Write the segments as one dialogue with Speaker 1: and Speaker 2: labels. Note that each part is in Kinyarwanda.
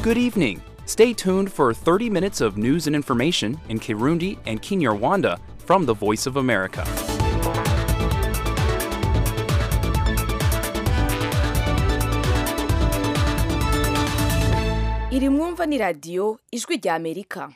Speaker 1: Good evening. Stay tuned for 30 minutes of news and information in Kirundi and Kinyarwanda from the Voice of America.
Speaker 2: Iri mwumva ni radio Ijwi rya Amerika.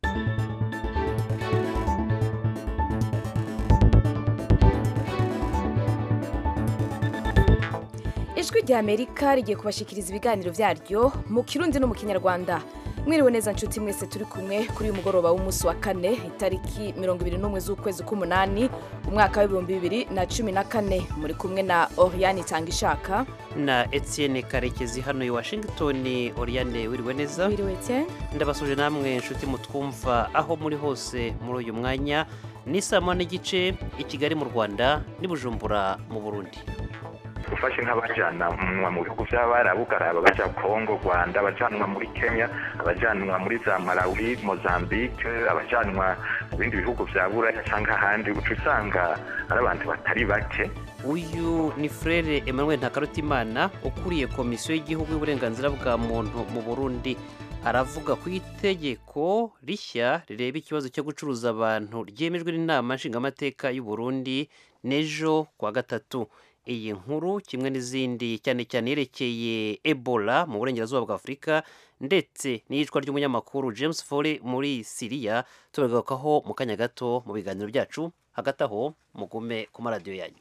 Speaker 2: Ijwi rya Amerika rigiye kubashikiriza ibiganiro vyaryo mu Kirundi no mu Kinyarwanda. Mwiriwe neza nshuti mwese turi kumwe kuri uyu mugoroba w'umunsi wa kane itariki 21 z'ukwezi k'umunani umwaka wa 2014 muri kumwe na Oriane Tangishaka
Speaker 3: na Etienne Karekezi hano i Washington. Oriane wiriwe neza?
Speaker 2: Wiriwe Etienne.
Speaker 3: Ndabasuje namwe nshuti mutwumva aho muri hose muri uyu mwanya. Ni saa 8:30 i Kigali mu Rwanda ni Bujumbura mu Burundi.
Speaker 4: Ufashe nk'abajana mu bihugu by'Abarabu karaba baja Kongo, Rwanda, abajanwa muri Kenya, abajanwa muri za Malawi, Mozambique, abajanwa mu bindi bihugu bya Buraya cyangwa ahandi, ucusanga ari abantu batari bake.
Speaker 3: Uyu ni Frere Emmanuel Ntakarutimana ukuriye komisiyo y'igihugu y'uburenganzira bwa muntu mu Burundi. Aravuga ku itegeko rishya rireba ikibazo cyo gucuruza abantu ryemejwe n'inama nshingamateka y'u Burundi nejo kwa gatatu. Iyi nkuru kimwe n'izindi cyane cyane yerekeye Ebola mu burengerazuba bwa Afurika ndetse n'iyicwa ry'umunyamakuru James Foley muri Syria turagarukaho mu kanya gato mu biganiro byacu. Hagati aho mugume ku maradiyo yanyu.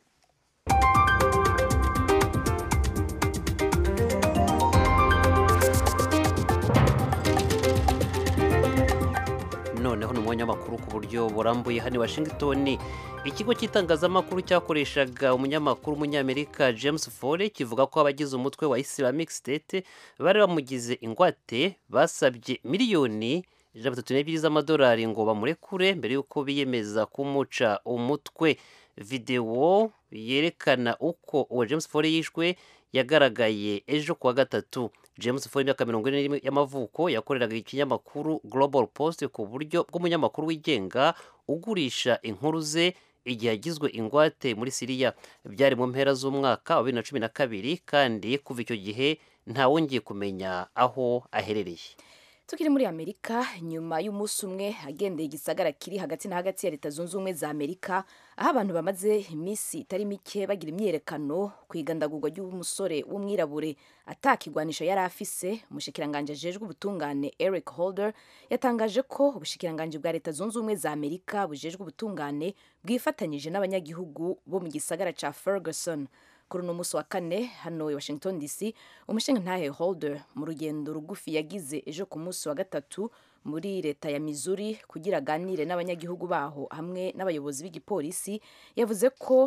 Speaker 3: Noneho n'umwanya makuru ku buryo burambuye hano i Washington. Ikigo cy'itangazamakuru cyakoreshaga umunyamakuru w'umunyamerika James Foley kivuga ko abagize umutwe wa Islamic State bari bamugize ingwate basabye miliyoni 32 z'amadolari ngo bamurekure mbere yuko biyemeza kumuca umutwe. Video yerekana uko uwo James Foley yishwe yagaragaye ejo kuwa gatatu. James Foley imyaka 41 y'amavuko yakoreraga ikinyamakuru Global Post ku buryo bw'umunyamakuru wigenga ugurisha inkuru ze igihe yagizwe ingwate muri Syria. Byari mu mpera z'umwaka wa 2012 kandi kuva icyo gihe ntawongeye kumenya aho aherereye.
Speaker 2: Tukiri muri Amerika nyuma y'umunsi umwe agendeye igisagara kiri hagati na hagati ya Leta Zunze Ubumwe za Amerika aho abantu bamaze iminsi itari mike bagira imyerekano kwigandagurwa ry'umusore w'umwirabure atakigwanisha yari afise. Umushikiranganje ajejwe ubutungane Eric Holder yatangaje ko ubushikiranganje bwa Leta Zunze Ubumwe za Amerika bujejwe ubutungane bwifatanyije n'abanyagihugu bo mu gisagara ca Ferguson. Kuri uno musi wa kane hano i Washington DC umushingantahe Holder mu rugendo rugufi yagize ejo ku musi wa gatatu muri leta ya Missouri kugira aganire n'abanyagihugu baho hamwe n'abayobozi b'igipolisi yavuze ko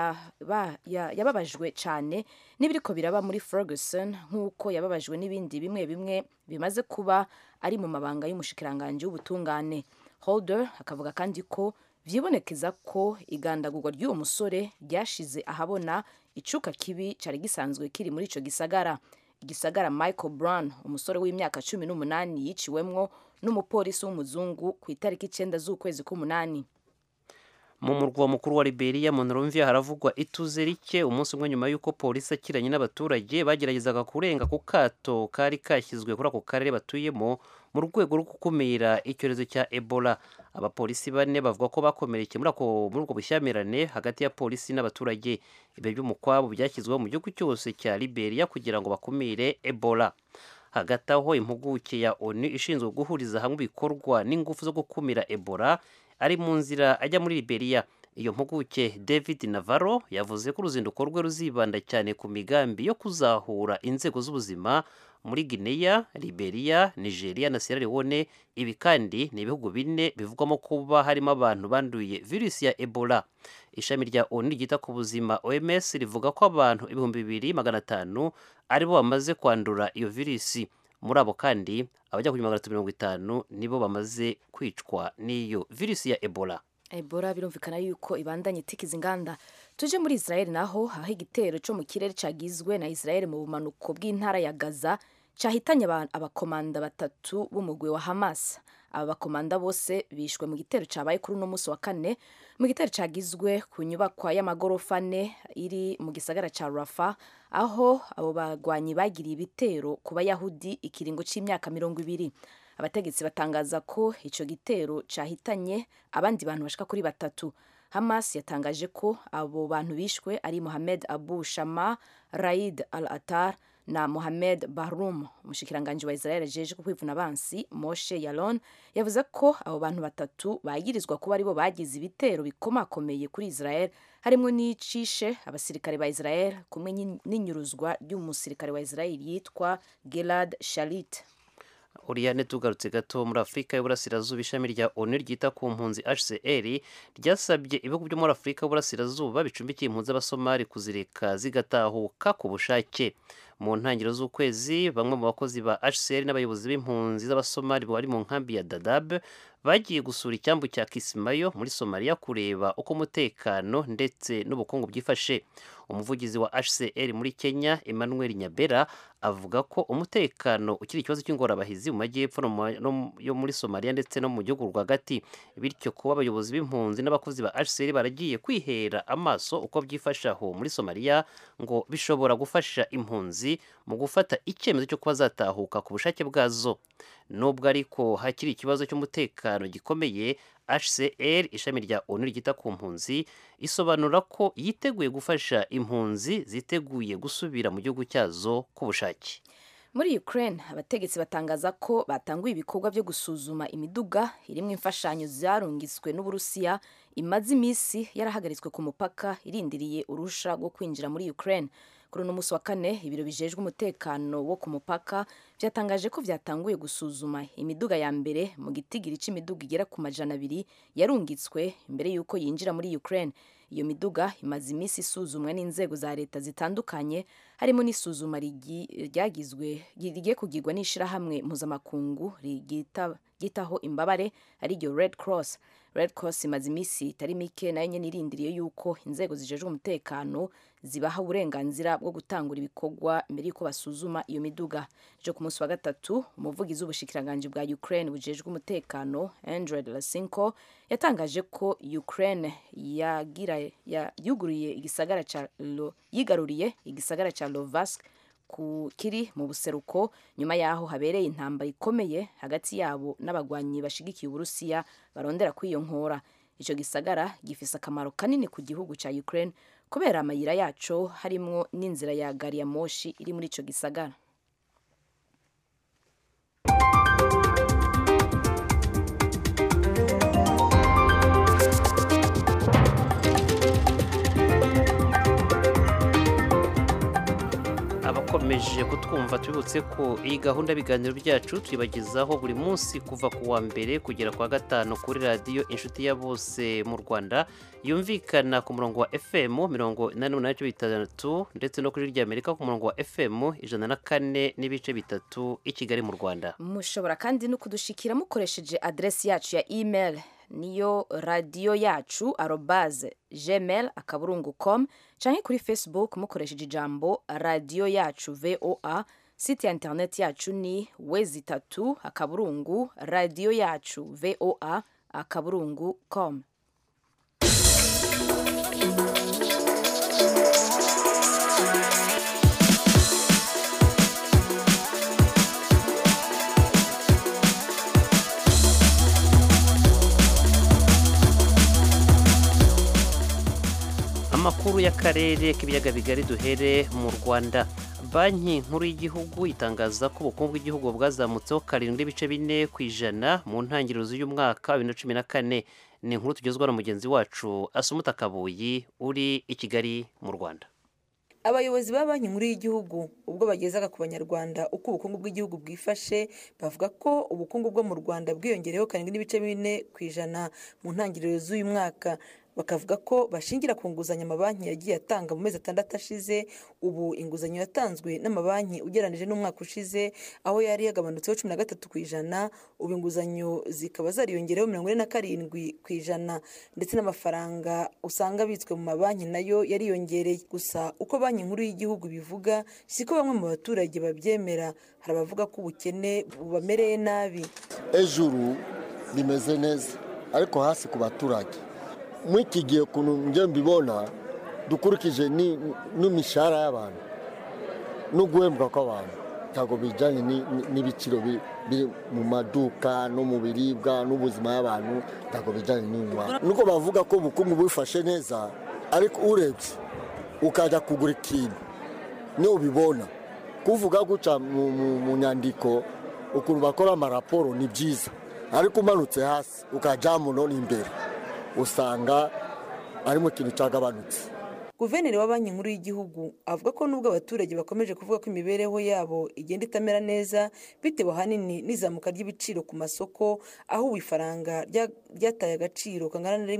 Speaker 2: yababajwe cyane n'ibiriko biraba muri Ferguson nk'uko yababajwe n'ibindi bimwe bimwe bimaze kuba ari mu mabanga y'umushikiranganje w'ubutungane. Holder akavuga kandi ko vyibonekeza ko igandagurwa ry'uwo musore ryashize ahabona icuka kibi cari gisanzwe kiri muri ico gisagara. Igisagara Michael Brown umusore w'imyaka 18 yiciwemwo n'umupolisi w'umuzungu ku itariki 9 z'ukwezi k'umunani.
Speaker 3: Mu murwa mukuru wa Liberia Monrovia haravugwa ituze rike umunsi umwe nyuma y'uko polisi akiranye n'abaturage bageragezaga kurenga ku kato kari kashyizwe kuri ako karere batuyemo mu rwego rwo gukumira icyorezo cya Ebola. Abapolisi bane bavuga ko bakomerekeye muri ubwo bushyamirane hagati ya polisi n'abaturage. Ibyo by'umukwabo byashyizweho mu gihugu cyose cya Liberia kugira ngo bakumire Ebola. Hagati aho impuguke ya ONU ishinzwe guhuriza hamwe ibikorwa n'ingufu zo gukumira Ebola ari mu nzira ajya muri Liberia. Iyo mpuguke David Navarro yavuze ko uruzinduko rwe ruzibanda cyane ku migambi yo kuzahura inzego z'ubuzima muri Guinea, Liberia, Nigeria na Sierra Leone. Ibi kandi ni ibihugu bine bivugwamo kuba harimo abantu banduye virusi ya Ebola. Ishami rya ONU ryita ku buzima OMS rivuga ko abantu 2500 aribo bamaze kwandura iyo virusi. Muri abo kandi abajya kuri 350 nibo bamaze kwicwa n'iyo virusi ya Ebola.
Speaker 2: Ebola birumvikana yuko ibandanye tikiza inganda. Tuje muri Israel naho aho igitero cyo mu kirere cagizwe na Israel mu bumanuko bw'intara ya Gaza cahitanye abakomanda batatu b'umugwi wa Hamas. Aba bakomanda bose bishwe mu gitero cabaye kuri uno musi wa kane mu gitero cagizwe ku nyubakwa y'amagorofa ane iri mu gisagara ca Rafa aho abo bagwanyi bagiriye ibitero ku bayahudi ikiringo c'imyaka 20. Abategetsi batangaza ko ico gitero cahitanye abandi bantu bashika kuri 3. Hamas yatangaje ko abo bantu bishwe ari Mohamed Abu Shama, Raid al-Attar na Mohamed Bahroum. Umushikiranganje wa Israel ajeje kwivuna abansi Moshe Yalon yavuze ko abo bantu 3 bagirizwa kuba aribo bagize ibitero bikomakomeye kuri Israel, harimo n'icishe abasirikare ba Israel kumwe n'inyuruzwa ry'umusirikare wa Israel yitwa Gilad Shalit.
Speaker 3: Oriane, tugarutse gato muri Afurika y'Uburasirazuba, ishami rya ONU ryita ku mpunzi HCR ryasabye ibihugu byo muri Afurika y'Uburasirazuba bicumbikiye impunzi z'Abasomali kuzireka zigatahuka ku bushake. Mu ntangiriro z'ukwezi, bamwe mu bakozi ba HCR n'abayobozi b'impunzi z'Abasomali bari mu nkambi ya Dadaab bagiye gusura icyambu cya Kismayo muri Somalia kureba uko umutekano ndetse n'ubukungu byifashe. Umuvugizi wa HCR muri Kenya, Emmanuel Nyabera, avuga ko umutekano ukiri ikibazo cy'ingorabahizi mu majyepfo yo muri Somalia ndetse no mu gihugu rwagati, bityo kuba abayobozi b'impunzi n'abakozi ba HCR baragiye kwihera amaso uko byifashe aho muri Somalia ngo bishobora gufasha impunzi mu gufata icyemezo cyo kuba zatahuka ku bushake bwazo. Nubwo ariko hakiri ikibazo cy'umutekano gikomeye, HCR, ishami rya ONU ryita ku mpunzi, isobanura ko yiteguye gufasha impunzi ziteguye gusubira mu gihugu cyazo ku bushake.
Speaker 2: Muri Ukraine, abategetsi batangaza ko batanguye ibikorwa byo gusuzuma imiduga irimo imfashanyo zarungitswe n'Uburusiya imaze imisi yarahagaritswe ku mupaka irindiriye urusha rwo kwinjira muri Ukraine. Kuri uno musi wa kane, ibiro bijejwe umutekano wo ku mupaka byatangaje ko byatanguye gusuzuma imiduga ya mbere mu gitigiri c'imiduga igera ku 200 yarungitswe imbere yuko yinjira muri Ukraine. Iyo miduga imaze imisi isuzumwa n'inzego za leta zitandukanye, harimo n'isuzuma rigiye kugirwa n'ishirahamwe mpuzamakungu ryitaho imbabare ariryo Red Cross. Red Cross imaze imisi itari mike nayo nyene irindiriye yuko inzego zijejwe umutekano zibaha uburenganzira bwo gutangura ibikorwa mbere yuko basuzuma iyo miduga. Jo ku munsi wa gatatu, umuvugizi w'ubushikiranganje bwa Ukraine bujejwe umutekano Andrei Lasenko yatangaje ko Ukraine yigaruriye igisagara ca Lovask kiri mu buseruko nyuma yaho habereye intambara ikomeye hagati yabo n'abagwanyi bashigikiye Uburusiya barondera kwiyonkora. Ico gisagara gifise akamaro kanini ku gihugu ca Ukraine kubera amayira yaco harimwo n'inzira ya gari ya moshi iri muri ico gisagara.
Speaker 3: Abakomeje kutwumva tubibutse ko iyi gahunda y'ibiganiro byacu tuyibagezaho buri munsi kuva ku wa mbere kugera ku wa gatanu kuri radiyo Inshuti ya Bose mu Rwanda, yumvikana ku murongo wa FM 88.3 ndetse no kuri ry'Amerika ku murongo wa FM 104.3 i Kigali mu Rwanda.
Speaker 2: Mushobora kandi no kudushikira mukoresheje adresi yacu ya email niyo radio yacu @gmail.com canke kuri Facebook mukoresheje ijambo radio yacu VOA. Site ya internet yacu ni www.radio yacu voa.com.
Speaker 3: Amakuru y'akarere k'ibiyaga bigari duhere mu Rwanda. Banki nkuru y'igihugu itangaza ko ubukungu bw'igihugu bwazamutseho 7.4% mu ntangiriro z'uyu mwaka wa 2014. Ni inkuru tugezwa na mugenzi wacu Asumuta Kabuyi uri i Kigali mu Rwanda.
Speaker 5: Abayobozi ba banki nkuru y'igihugu ubwo bagezaga ku banyarwanda uko ubukungu bw'igihugu bwifashe, bavuga ko ubukungu bwo mu Rwanda bwiyongereho 7.4% mu ntangiriro z'uyu mwaka. Bakavuga ko bashingira ku nguzanyo amabanki yagiye atanga mu mezi 6 ashize. Ubu inguzanyo yatanzwe n'amabanki ugeranije n'umwaka ushize aho yari yagabanutseho 13%, ubu inguzanyo zikaba zariyongereho 47%, ndetse n'amafaranga usanga bitswe mu mabanki nayo yariyongereye. Gusa uko banki nkuru y'igihugu bivuga siko bamwe mu baturage babyemera. Hari abavuga ko ubukene bubamereye nabi.
Speaker 6: Ejuru rimeze neza ariko hasi ku baturage mwiki gihe kuntu nje mbibona dukurikije n'imishahara y'abantu no guhembwa kw'abantu ntago bijanye n'ibiciro biri mu maduka no mu biribwa n'ubuzima y'abantu ntago bijanye n'inywa nuko bavuga ko ubukungu bufashe neza ariko urebye ukaja kugura ikintu ni ubibona kuvuga guca mu nyandiko ukuntu bakora amaraporo ni byiza ariko umanutse hasi ukaja muno imbere usanga arimo ikintu cyagabanutse.
Speaker 5: Guverineri wa Banki Nkuru y'Igihugu avuga ko nubwo abaturage bakomeje kuvuga ko imibereho yabo igenda itamera neza bitewe ahanini n'izamuka ry'ibiciro ku masoko, aho ifaranga ryataye agaciro kangana na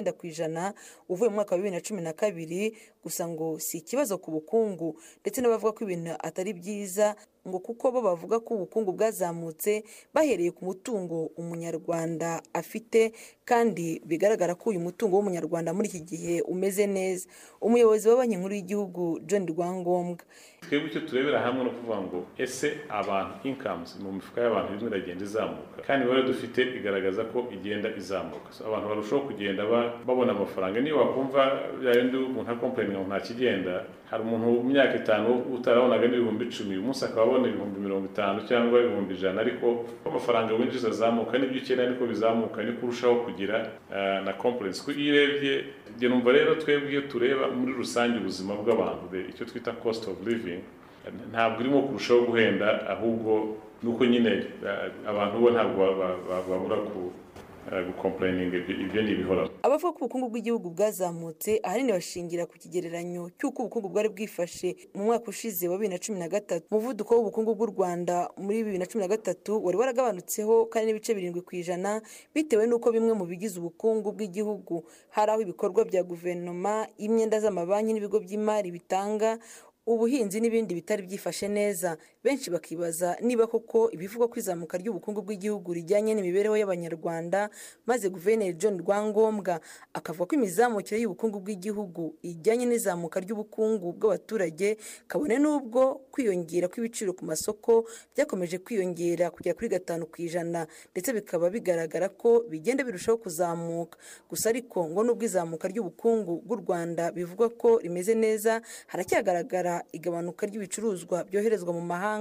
Speaker 5: 1.9% uvuye mu mwaka wa 2012, gusa ngo si ikibazo ku bukungu ndetse n'abavuga ko ibintu atari byiza ngo kuko bo bavuga ko ubukungu bwazamutse bahereye ku mutungo umunyarwanda afite, kandi bigaragara ko uyu mutungo w'umunyarwanda muri iki gihe umeze neza. Umuyobozi wa Banki Nkuru y'Igihugu John Rwangombwa:
Speaker 7: twebwe icyo turebera hamwe no kuvuga ngo ese abantu incomes mu mifuka y'abantu bimwe iragenda izamuka, kandi bari dufite igaragaza ko igenda izamuka, abantu barushaho kugenda babona amafaranga. Niyo wakumva yandi umuntu akomplain ngo nta kigenda, hari umuntu mu myaka 5 utarabonaga n'ibihumbi 10 umunsi akabona ibihumbi 50 cyangwa ibihumbi 100, ariko amafaranga winjiza azamuka n'ibyo ukeneye niko bizamuka, ni kurushaho kugira na complaints ko irebye. Je numva rero twebwe iyo tureba muri rusange ubuzima bw'abantu icyo twita cost of living ntabwo irimo kurushaho guhenda, ahubwo nuko nyine abantu bo ntabwo babura gucomplaining ibyo ni bihora.
Speaker 5: Abavuga ko ubukungu bw'igihugu bwazamutse ahanini bashingira ku kigereranyo cy'uko ubukungu bwari bwifashe mu mwaka ushize wa 2013. Umuvuduko w'ubukungu bw'u Rwanda muri 2013 wari waragabanutseho kandi n'ibice 7% bitewe n'uko bimwe mu bigize ubukungu bw'igihugu hari aho ibikorwa bya guverinoma, imyenda z'amabanki n'ibigo by'imari bitanga, ubuhinzi n'ibindi bitari byifashe neza. Benshi bakibaza niba koko ibivugwa ko izamuka ry'ubukungu bw'igihugu rijyanye n'imibereho y'abanyarwanda, maze Guverineri John Rwangombwa akavuga ko imizamukire y'ubukungu bw'igihugu ijyanye n'izamuka ry'ubukungu bw'abaturage, kabone n'ubwo kwiyongera kw'ibiciro ku masoko byakomeje kwiyongera kugera kuri 5%, ndetse bikaba bigaragara ko bigenda birushaho kuzamuka. Gusa ariko ngo nubwo izamuka ry'ubukungu bw'u Rwanda bivugwa ko rimeze neza, haracyagaragara igabanuka ry'ibicuruzwa byoherezwa mu mahanga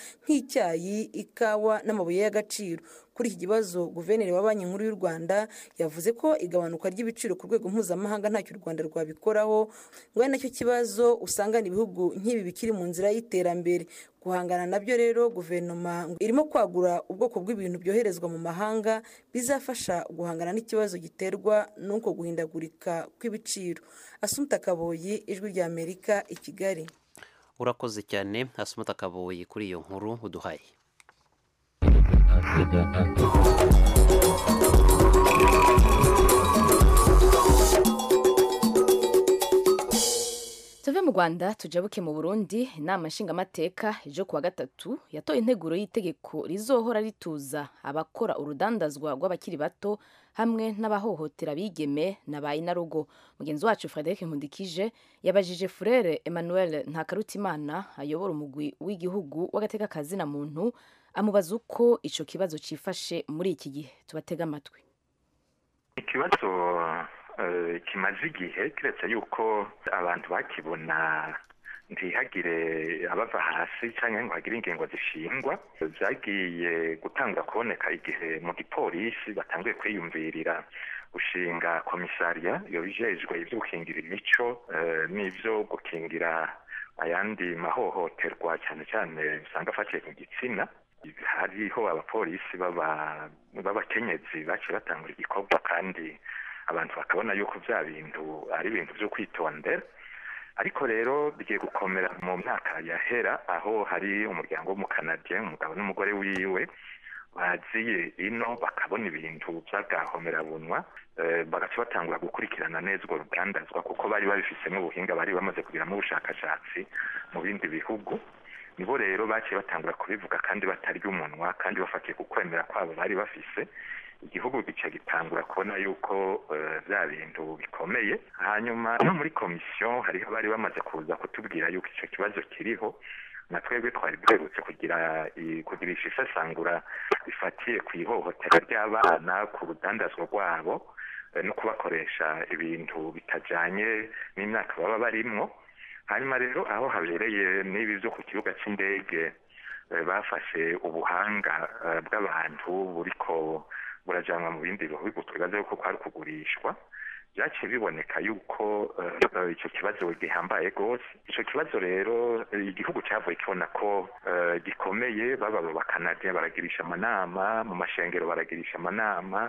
Speaker 5: nk'icyayi, ikawa n'amabuye y'agaciro. Kuri iki kibazo Guverineri wa Banki Nkuru y'u Rwanda yavuze ko igabanuka ry'ibiciro ku rwego mpuzamahanga ntacyo u Rwanda rwabikoraho, ngo ari nacyo kibazo usanga ibihugu nk'ibi bikiri mu nzira y'iterambere. Guhangana nabyo rero guverinoma irimo kwagura ubwoko bw'ibintu byoherezwa mu mahanga bizafasha guhangana n'ikibazo giterwa n'uko guhindagurika kw'ibiciro. Assumpta Kaboyi, Ijwi rya Amerika, i Kigali.
Speaker 3: Urakoze cyane Assumpta Kaboyi kuri iyo nkuru uduhaye.
Speaker 2: Tuve mu Rwanda tujabuke mu Burundi. Inama nshingamateka ejo kuwa gatatu yatoye integuro y'itegeko rizohora rituza abakora urudandazwa rw'abakiri bato hamwe n'abahohotera bigeme na bayinarugo. Mugenzi wacu Frederic Nkundikije yabajije Frere Emmanuel Ntakarutimana ayobora umugwi w'igihugu w'agateka kazina muntu, amubaza uko ico kibazo cifashe muri iki gihe. Tubatega amatwi.
Speaker 4: Ikibazo kimaze igihe kiretse yuko abantu bakibona ntihagire abava hasi cyangwa ngo hagire ingingo zishingwa. Zagiye gutangwa kuboneka igihe mu gipolisi batanguye kwiyumvirira gushinga komisariya yobijejwe ibyo gukingira imico n'ibyo gukingira ayandi mahohoterwa cyane cyane usanga afatiye ku gitsina. Hariho abapolisi b'abakenyezi baciye batangura igikorwa, kandi abantu bakabona yuko bya bintu ari ibintu byo kwitondera. Ariko rero bigiye gukomera mu myaka yahera, aho hari umuryango w'umukanadiye, umugabo n'umugore wiwe baziye ino bakabona ibintu by'agahomerabunwa, bagaca batangura gukurikirana neza urwo rugandazwa kuko bari babifisemo ubuhinga, bari bamaze kugiramo ubushakashatsi mu bindi bihugu. Nibo rero baciye batangura kubivuga kandi batarya umunwa, kandi bafatiye ku kwemera kwabo bari bafise. Igihugu gica gitangura kubona yuko bya bintu bikomeye. Hanyuma no muri komisiyo hariho bari bamaze kuza kutubwira yuko icyo kibazo kiriho, na twebwe twari duherutse kugirisha isesangura bifatiye ku ihohotera ry'abana, ku rudandazwa rwabo, no kubakoresha ibintu bitajanye n'imyaka baba barimwo. Hanyuma rero aho habereye n'ibi byo ku kibuga cy'indege bafashe ubuhanga bw'abantu buriko burajanwa mu bindi bihugu, twibaza yuko kwari kugurishwa. Byaciye biboneka yuko icyo kibazo gihambaye rwose. Icyo kibazo rero igihugu cyavuye kibona ko gikomeye, baba abakanadiya baragirisha amanama, mu mashengero baragirisha amanama,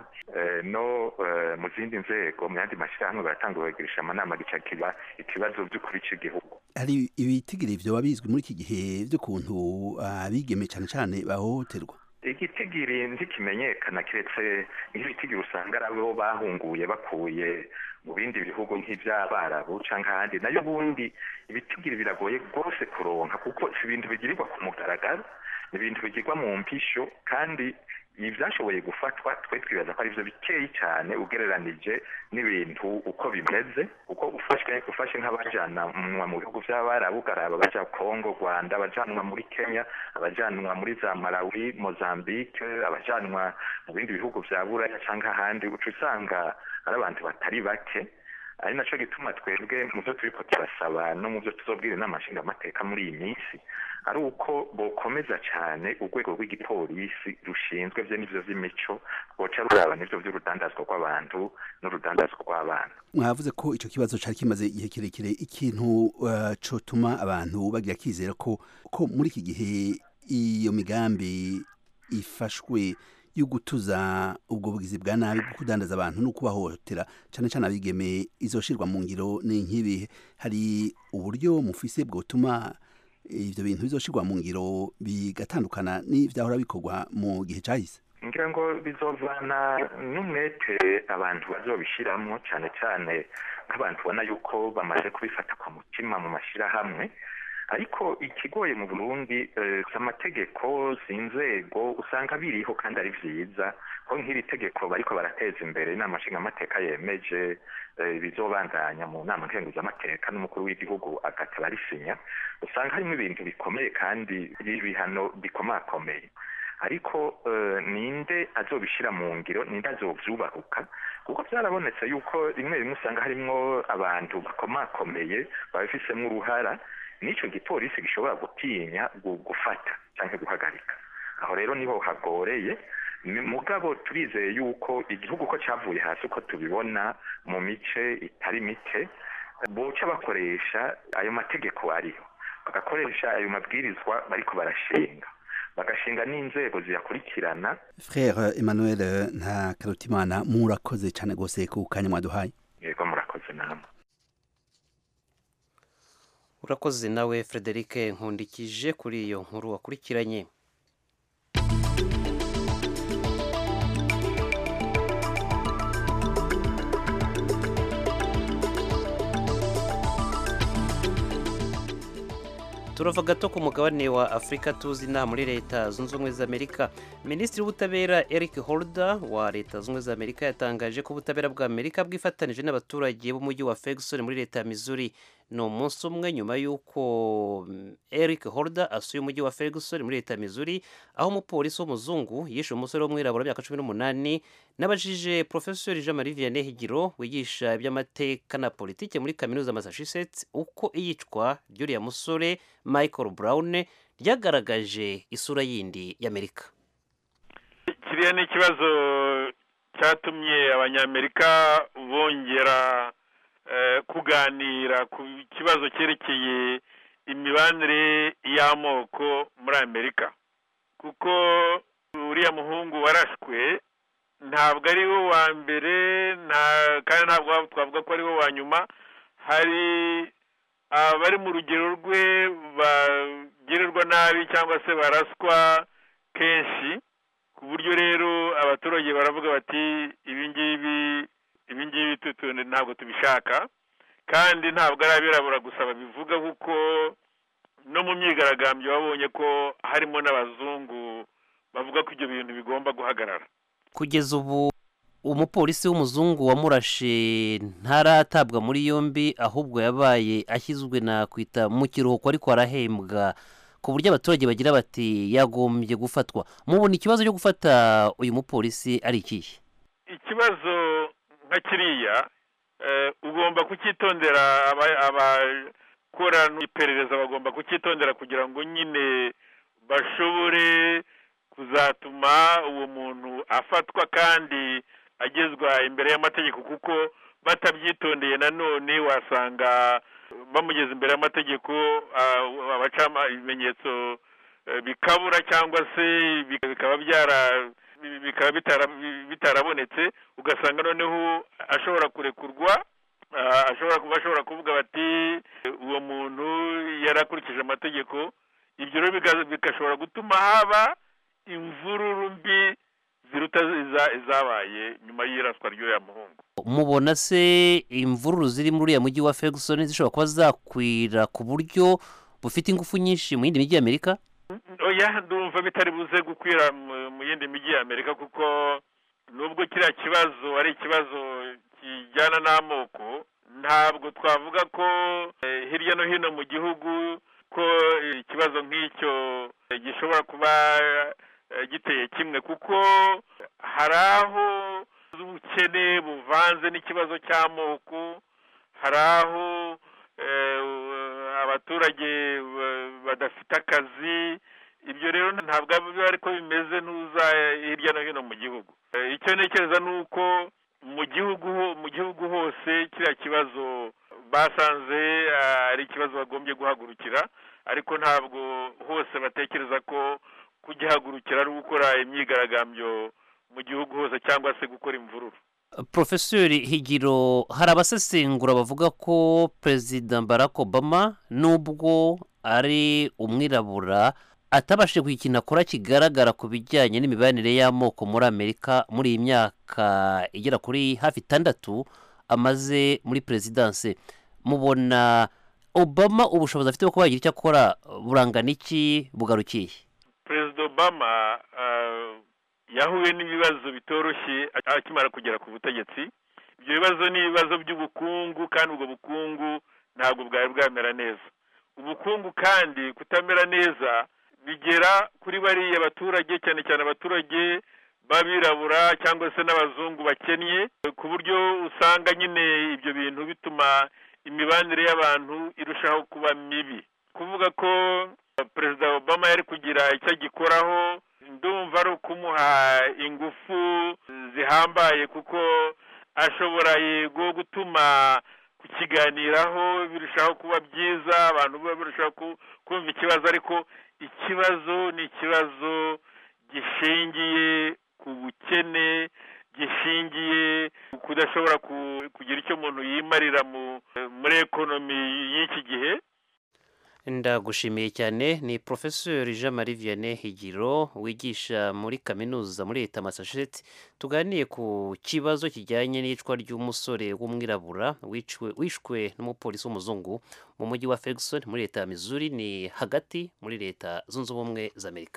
Speaker 4: no mu zindi nzego, mu yandi mashyirahamwe baratanga baragirisha amanama, gica kiba ikibazo by'ukuri cy'igihugu.
Speaker 8: Hari ibitigiri vyoba bizwi muri iki gihe vy'ukuntu abigeme cane cane bahohoterwa?
Speaker 4: Igitigiri ntikimenyekana kiretse nk'ibitigiri usanga ari abo bahunguye bakuye mu bindi bihugu nk'ivy'Abarabu canke ahandi. Nayo bundi ibitigiri biragoye rwose kuronka kuko si ibintu bigirirwa ku mugaragaro, ni ibintu bigirwa mu mpisho, kandi ivyashoboye gufatwa twe twibaza ko ari vyo bikeyi cyane ugereranije n'ibintu uko bimeze. Uko ufashe nk'abajana mu bihugu vy'Abarabu ukaraba baja Kongo, Rwanda, abajanwa muri Kenya, abajanwa muri za Malawi, Mozambique, abajanwa mu bindi bihugu vya Buraya canke ahandi, uca usanga ari abantu batari bake. Ari naco gituma twebwe mu byo turiko turasaba no mu byo tuzobwira inama nshingamateka muri iyi minsi ari uko bokomeza cyane urwego rw'igipolisi rushinzwe vye n'ivyo vy'imico, boca ruraba n'ivyo vy'urudandazwa rw'abantu n'urudandazwa rw'abana.
Speaker 8: Mwavuze ko ico kibazo cari kimaze igihe kirekire, ikintu cotuma abantu bagira kizera ko muri iki gihe iyo migambi ifashwe yo gutuza ubwo bugizi bwa nabi bwo kudandaza abantu no kubahohotera cyane cyane abigeme izoshirwa mu ngiro n'inkibi? Hari uburyo mufise bwotuma ivyo bintu bizoshirwa mu ngiro bigatandukana n'ivyahora bikorwa mu gihe cyahise?
Speaker 4: Ngira ngo bizovana n'umwete abantu bazobishiramwo, cyane cyane nk'abantu ubona yuko bamaze kubifata ku mutima mu mashirahamwe. Ariko ikigoye mu Burundi amategeko sinzego usanga biriho kandi ari vyiza ko nk'iri tegeko bariko barateza imbere inama nshingamateka yemeje bizobandanya mu nama nkenguzamateka n'umukuru w'igihugu agateba risinya, usanga harimo ibintu bikomeye kandi ibihano bikomakomeye. Ariko ninde azobishira mu ngiro, ninde azovyubahuka? Kuko byarabonetse yuko rimwe rimwe usanga harimwo abantu bakomakomeye babifisemo uruhara, nico gipolisi gishobora gutinya gufata canke guhagarika. Aho rero niho hagoreye. Mugabo turizeye yuko igihugu ko cyavuye hasi uko tubibona mu mice itari mike, boca bakoresha ayo mategeko ariho, bagakoresha ayo mabwirizwa bariko barashinga, bagashinga n'inzego ziyakurikirana.
Speaker 8: Frère Emmanuel Ntakarutimana, murakoze cyane gose ku kanya mwaduhaye.
Speaker 4: Yego murakoze namwe.
Speaker 3: Urakoze nawe Frederic Nkundikije kuri iyo nkuru wakurikiranye. Turava gato ku mugabane wa Afrika tuzi na muri leta zunze ubumwe za Amerika. Minisitiri w'ubutabera Eric Holder wa leta zunze ubumwe za Amerika yatangaje ko ubutabera bwa Amerika bwifatanije n'abaturage b'umujyi wa Ferguson muri leta ya Missouri. No munsi umwe nyuma y'uko Eric Holder asuye umujyi wa Ferguson muri leta ya Missouri, aho umupolisi w'umuzungu yishe umusore w'umwirabura w'imyaka 18 n'abajije Professor Jean-Marie Vianney Higiro wigisha iby'amateka na politike muri kaminuza Massachusetts uko iyicwa ry'uriya musore Michael Brown ryagaragaje isura yindi y'Amerika.
Speaker 9: Kiriya ni ikibazo cyatumye abanyamerika bongera kuganira ku kibazo cyerekeye imibanire y'amoko muri Amerika, kuko uriya muhungu warashwe ntabwo ari wo wa mbere kandi ntabwo twavuga ko ari wo wa nyuma. Hari abari mu rugero rwe bagirirwa nabi cyangwa se baraswa kenshi, ku buryo rero abaturage baravuga bati ibi ngibi ntabwo tubishaka, kandi ntabwo ari abirabura gusa babivuga, kuko no mu myigaragambyo babonye ko harimo n'abazungu bavuga ko ibyo bintu bigomba guhagarara.
Speaker 3: Kugeza ubu umupolisi w'umuzungu wamurashe ntaratabwa muri yombi, ahubwo yabaye ashyizwe na kwita mu kiruhuko ariko arahembwa, ku buryo abaturage bagira bati yagombye gufatwa. Mubona ikibazo cyo gufata uyu mupolisi ari ikihe?
Speaker 9: Ikibazo nka kiriya ugomba kucyitondera, abakora iperereza bagomba kucyitondera kugira ngo nyine bashobore kuzatuma uwo muntu afatwa kandi agezwa imbere y'amategeko, kuko batabyitondeye nanone wasanga bamugeza imbere y'amategeko abacama ibimenyetso bikabura cyangwa se bikaba bitarabonetse, ugasanga noneho ashobora kurekurwa, ashobora kuvuga bati uwo muntu yarakurikije amategeko. Ibyo rero bigashobora gutuma haba imvururu mbi ziruta izabaye nyuma y'iraswa ry'uriya muhungu.
Speaker 3: Mubona se imvururu ziri muri uriya mujyi wa Ferguson zishobora kuba zakwira ku buryo bufite ingufu nyinshi mu yindi mijyi y'Amerika?
Speaker 9: Oya, ndumva bitari buze gukwira mu yindi mijyi y'Amerika, kuko nubwo kiriya kibazo ari ikibazo kijyana n'amoko, ntabwo twavuga ko hirya no hino mu gihugu ko ikibazo nk'icyo gishobora kuba giteye kimwe, kuko hari aho ubukene buvanze n'ikibazo cy'amoko, hari aho abaturage badafite akazi. Ibyo rero ntabwo ariko bimeze ntuza hirya no hino mu gihugu. Icyo ntekereza ni uko mu gihugu hose kiriya kibazo basanze ari ikibazo bagombye guhagurukira, ariko ntabwo hose batekereza ko kugihagurukira ari gukora imyigaragambyo mu gihugu hose cyangwa se gukora imvururu.
Speaker 3: Profesori Higiro, hari abasesengura bavuga ko Perezida Barack Obama nubwo ari umwirabura atabashije kugira ikintu akora kigaragara ku bijyanye n'imibanire y'amoko muri Amerika muri iyi myaka igera kuri hafi 6 amaze muri perezidanse. Mubona Obama ubushobozi afite bwo kubagira icyo akora burangana iki, bugarukiye?
Speaker 9: Perezida Obama yahuye n'ibibazo bitoroshye akimara kugera ku butegetsi. Ibyo bibazo ni ibibazo by'ubukungu, kandi ubwo bukungu ntabwo bwari bwamera neza. Ubukungu kandi kutamera neza bigera kuri bariya abaturage, cyane cyane abaturage b'abirabura cyangwa se n'abazungu bakennye, ku buryo usanga nyine ibyo bintu bituma imibanire y'abantu irushaho kuba mibi. Kuvuga ko Perezida Obama yari kugira icyo agikoraho, ndumva ari ukumuha ingufu zihambaye, kuko ashobora yego gutuma kukiganiraho birushaho kuba byiza, abantu barushaho kumva ikibazo, ariko ikibazo ni ikibazo gishingiye ku bukene, gishingiye kudashobora kugira icyo umuntu yimarira muri ekonomi y'iki gihe.
Speaker 3: Ndagushimiye cyane. Ni Professor Jean-Marie Vianney Higiro wigisha muri kaminuza muri Leta Massachusetts. Tuganiye ku kibazo kijyanye n'icwa ry'umusore w'umwirabura wishwe n'umupolisi w'umuzungu mu mujyi wa Ferguson muri Leta ya Missouri, ni hagati muri Leta Zunze Ubumwe za Amerika.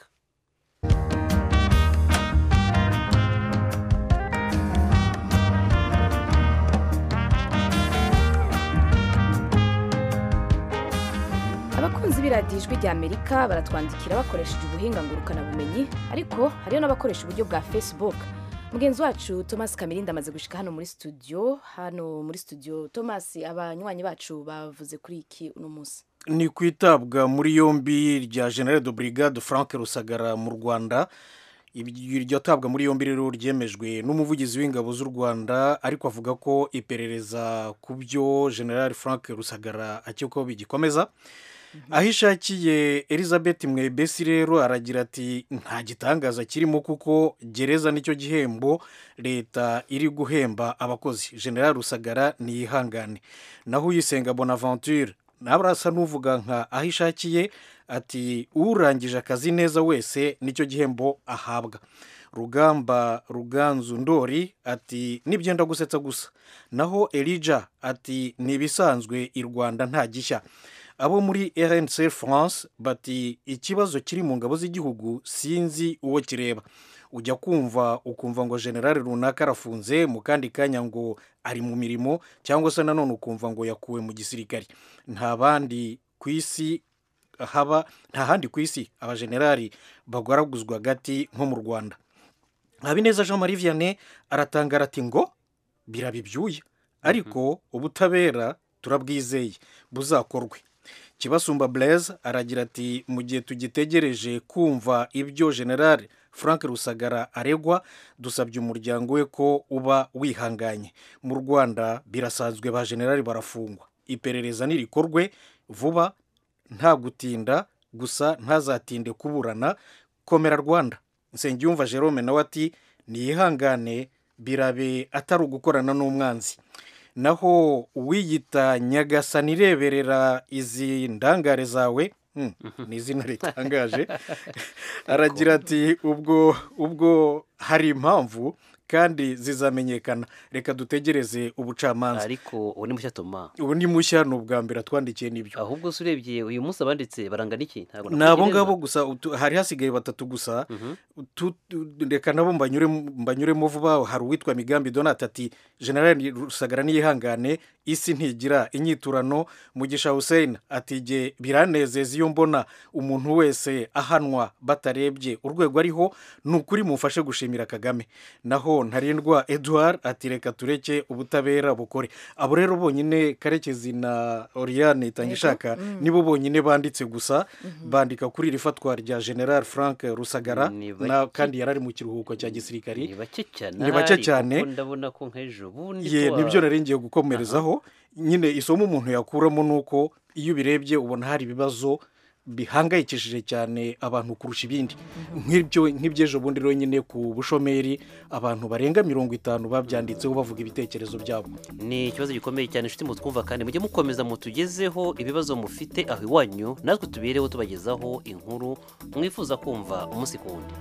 Speaker 2: Abakunzi b'iradiyo Ijwi ry'Amerika baratwandikira bakoresheje ubuhinga ngurukanabumenyi, ariko hariyo n'abakoresha uburyo bwa Facebook. Mugenzi wacu Thomas Kamirinda amaze gushika hano muri studio. Thomas, abanywanyi bacu bavuze kuri iki uno munsi?
Speaker 10: Ni kwitabwa muri yombi rya General de Brigade Frank Rusagara mu Rwanda. Iryo tabwa muri yombi rero ryemejwe n'umuvugizi w'ingabo z'u Rwanda, ariko avuga ko iperereza ku byo General Frank Rusagara akiko bigikomeza. Ahishakiye Elizabeth Mwebesi rero aragira ati nta gitangaza kirimo, kuko gereza nicyo gihembo leta iri guhemba abakozi. General Rusagara niyihangane. Naho Uyisenga Bonaventure nabrasa nuvuga nka Ahishakiye ati urangije akazi neza wese nicyo gihembo ahabwa. Rugamba Ruganzu Ndori ati nibyenda gusetsa gusa. Naho Elijah ati nibisanzwe i Rwanda nta gishya. Abo muri RNC France bati ikibazo kiri mu ngabo z'igihugu sinzi uwo kireba. Ujya kumva ukumva ngo general runaka arafunze, mu kandi kanya ngo ari mu mirimo, cyangwa se nanone ukumva ngo yakuwe mu gisirikare. Nta handi ku isi abagenerali bagwaraguzwa gati nko mu Rwanda. Habineza Jean Marie Vianney aratangara ati ngo biraba ibyuya ariko ubutabera turabwizeye buzakorwe. Kibasumba Blaise aragira ati mu gihe tugitegereje kumva ibyo General Frank Rusagara aregwa dusabye umuryango we ko uba wihanganye. Mu Rwanda birasanzwe ba generali barafungwa, iperereza nirikorwe vuba nta gutinda, gusa ntazatinde kuburana. Komera Rwanda. Nsengiyumva Jerome nawe ati niyihangane birabe atari ugukorana n'umwanzi. Naho uwiyita Nyagasani ireberera izi ndangare zawe ni izina ritangaje aragira ati ubwo hari impamvu kandi zizamenyekana, reka dutegereze ubucamanza.
Speaker 3: Ariko ubu ni mushya Toma,
Speaker 10: ubu ni mushya, ni ubwa mbere twandikiye n'ibyo.
Speaker 3: ahubwo se urebye uyu munsi abanditse barangana iki? Ntabwo
Speaker 10: nabo ngabo gusa, hari hasigaye 3 gusa. Reka nabo mbanyuremo vuba. Hari uwitwa Migambi Donat ati General Rusagara niyihangane, isi ntigira inyiturano. Mugisha Hussein ati je biranezeza iyo mbona umuntu wese ahanwa batarebye urwego ariho, nukuri mufashe gushimira Kagame. Naho Ntarindwa Edouard ati reka tureke ubutabera bukore. Abo rero bonyine Karekezi na Oriane Itangishaka nibo bonyine banditse gusa, bandika kuri iri fatwa rya General Frank Rusagara kandi yarari mu kiruhuko cya gisirikari.
Speaker 3: Ni bake cyane
Speaker 10: ndabona ko nk'ejo bundi nibyo naringiye gukomerezaho. Nyine isomo umuntu yakuramo nuko iyo birebye ubona hari ibibazo bihangayikishije cyane abantu kurusha ibindi. Nk'ibyejo bundi rero nyine ku bushomeri abantu barenga 50 babyanditseho bavuga ibitekerezo byabo.
Speaker 3: Ni ikibazo gikomeye cyane inshuti mutwumva, kandi mujye mukomeza mutugezeho ibibazo mufite aho iwanyu, natwe tubireho tubagezaho inkuru mwifuza kumva umunsi ku wundi.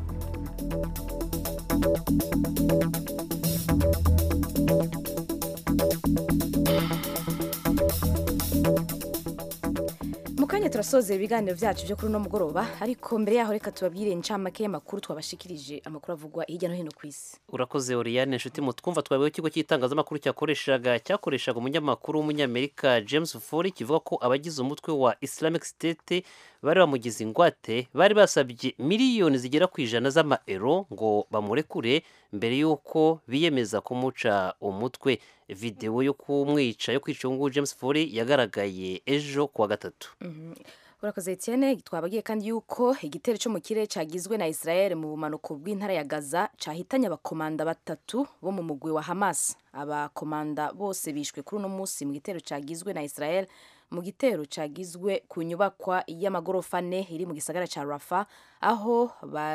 Speaker 2: Mukanya turasoze ibiganiro byacu byo kuri uno mugoroba, ariko mbere yaho reka tubabwire incamake y'amakuru twabashikirije, amakuru avugwa hirya no hino ku isi.
Speaker 3: Urakoze Oriane. Inshuti mutwumva, twabeho ikigo cy'itangazamakuru cyakoreshaga umunyamakuru w'umunyamerika James Foley kivuga ko abagize umutwe wa Islamic State bari bamugize ingwate, bari basabye miliyoni zigera ku 100 z'amaero ngo bamurekure mbere y'uko biyemeza kumuca umutwe. Video yo kumwica yo kwica ngo James Foley yagaragaye ejo kuwa gatatu.
Speaker 2: Urakoze Etienne. Twabagiye kandi yuko igitero cyo mu kirere cyagizwe na Israel mu bumanuko bw'intara ya Gaza cyahitanye abakomanda 3 bo mu mugwi wa Hamas. Abakomanda bose bishwe kuri uno munsi mu gitero cyagizwe na Israel, mu gitero cyagizwe ku nyubakwa y'amagorofa 4 iri mu gisagara cya Rafah, aho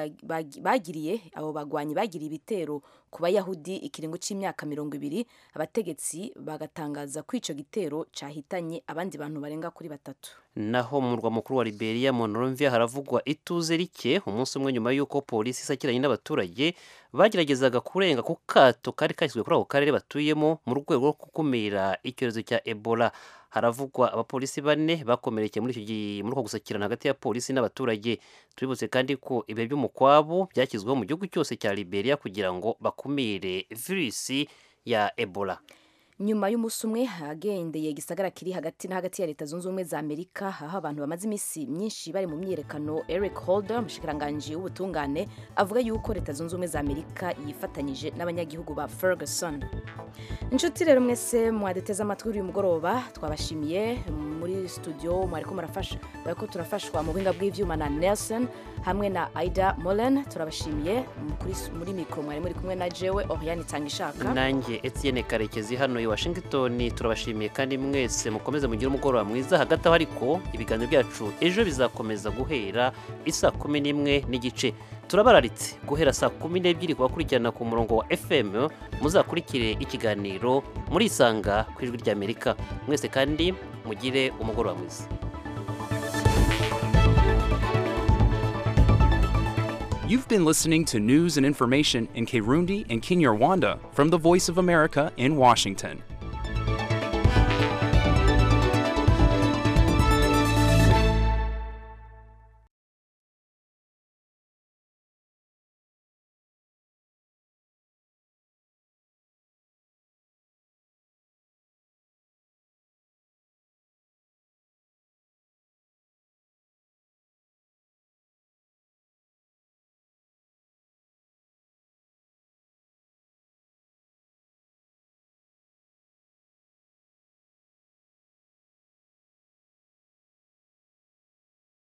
Speaker 2: bagiriye abo bagwanyi bagiriye ibitero ku bayahudi ikiringo cy'imyaka 20. Abategetsi bagatangaza ko ico gitero cyahitanye abandi bantu barenga kuri 3.
Speaker 3: Naho mu murwa mukuru wa Liberia Monrovia haravugwa ituze rike umunsi umwe nyuma y'uko polisi isakiranye n'abaturage bageragezaga kurenga ku kato kari kashyizwe kuri ako karere batuyemo mu rwego rwo gukumira icyorezo cya Ebola. Haravugwa abapolisi 4 bakomerekeye muri uko gusakirana hagati ya polisi n'abaturage. Twibutse kandi ko ibihe by'umukwabu byashyizweho mu gihugu cyose cya Liberia kugira ngo bakumire virusi ya Ebola.
Speaker 2: Nyuma y'umunsi umwe agendeye gisagara kiri hagati na hagati ya Leta Zunze Ubumwe za Amerika, aho abantu bamaze imisi myinshi bari mu myiyerekano, Eric Holder, umushikiranganje w'ubutungane, avuga yuko Leta Zunze Ubumwe za Amerika yifatanyije n'abanyagihugu ba Ferguson. Inshuti rero mwese mwadeteza amatwi uyu mugoroba, twabashimiye. Muri studio mwariko murafasha, bariko turafashwa mu buhinga bw'ivyuma na Nelson hamwe na Aida Molen. Turabashimiye muri mikro mwari muri kumwe na jewe Oriane Itangishaka
Speaker 3: nanjye Etienne Karekezi hano i Washington. Turabashimiye kandi mwese mukomeze mugire umugoroba mwiza. Hagati aho ariko ibiganiro byacu ejo bizakomeza guhera isa 11:15. Turabararitse guhera saa 12 kubakurikirana ku murongo wa FM, muzakurikire ikiganiro muri Isanga ku ijwi rya Amerika. Mwese kandi mugire umugoroba mwiza.
Speaker 1: You've been listening to news and information in Kirundi and Kinyarwanda from the Voice of America in Washington.